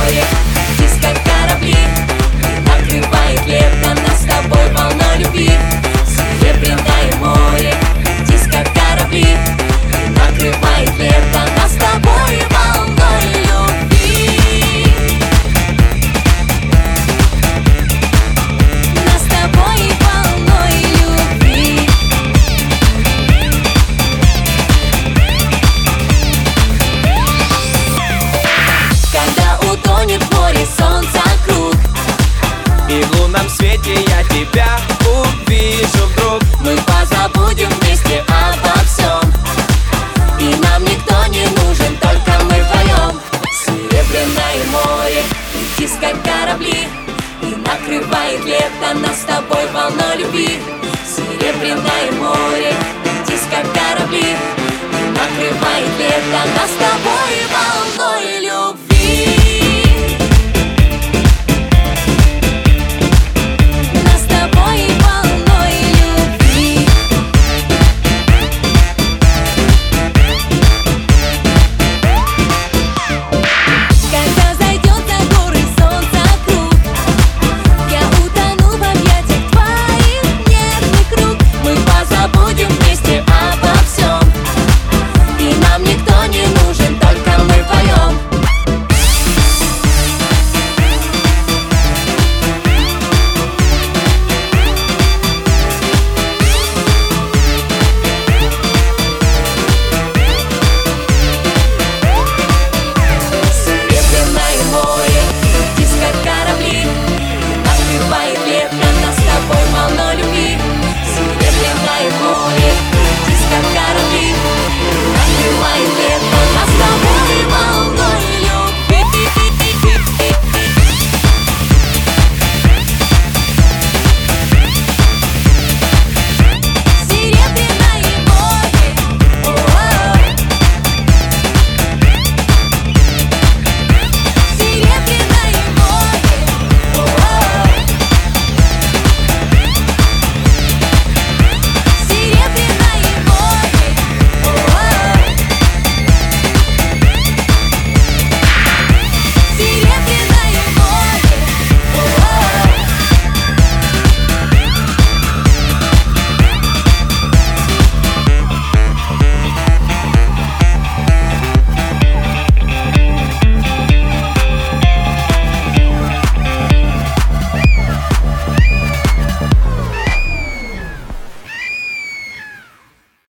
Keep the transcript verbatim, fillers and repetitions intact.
море, летишь как корабли, и накрывает лето нас с тобой волной любви. Серебряное море, летишь как корабли, и накрывает лето нас с тобой волной любви. Нас с тобой волной любви. Когда утонет в море солнца круг, и в лунном свете я тебя увижу вдруг, мы позабудем вместе обо всем, и нам никто не нужен, только мы вдвоем. Серебряное море, летишь как корабли, и накрывает лето нас с тобой волной любви. Серебряное море, летишь как корабли, и накрывает лето нас с